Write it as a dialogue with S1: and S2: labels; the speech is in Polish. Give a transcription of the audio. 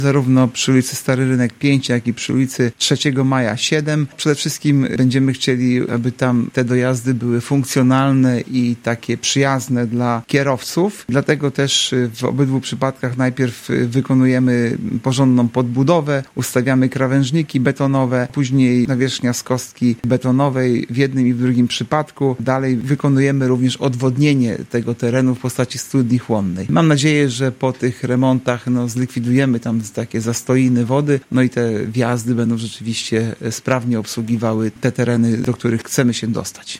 S1: zarówno przy ulicy Stary Rynek 5, jak i przy ulicy 3 Maja 7. Przede wszystkim będziemy chcieli, aby tam te dojazdy były funkcjonalne i takie przyjazne dla kierowców. Dlatego też w obydwu przypadkach najpierw wykonujemy porządną podbudowę, ustawiamy krawężniki betonowe, później nawierzchnia z kostki betonowej w jednym i w drugim przypadku. Dalej wykonujemy również odwodnienie tego terenu w postaci studni chłonnej. Mam nadzieję, że po tych remontach zlikwidujemy tam takie zastoiny wody, i te wjazdy będą rzeczywiście sprawnie obsługiwały te tereny, do których chcemy się dostać.